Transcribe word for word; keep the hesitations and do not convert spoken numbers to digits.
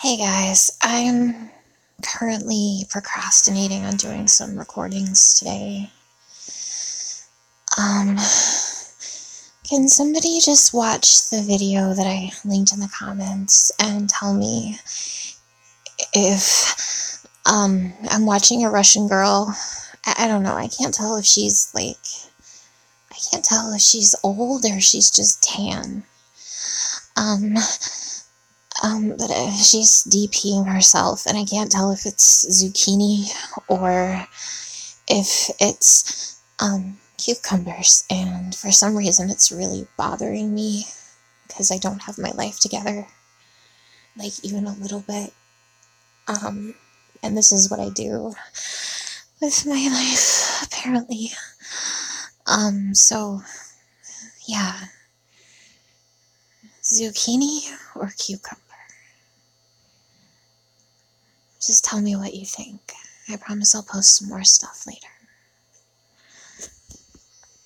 Hey guys, I'm currently procrastinating on doing some recordings today. Um, can somebody just watch the video that I linked in the comments and tell me if, um, I'm watching a Russian girl. I, I don't know, I can't tell if she's like, I can't tell if she's old or she's just tan. Um, Um, but uh, she's DPing herself, and I can't tell if it's zucchini or if it's um, cucumbers. And for some reason, it's really bothering me because I don't have my life together, like even a little bit. Um, and this is what I do with my life, apparently. Um, so yeah, zucchini or cucumber? Just tell me what you think. I promise I'll post some more stuff later.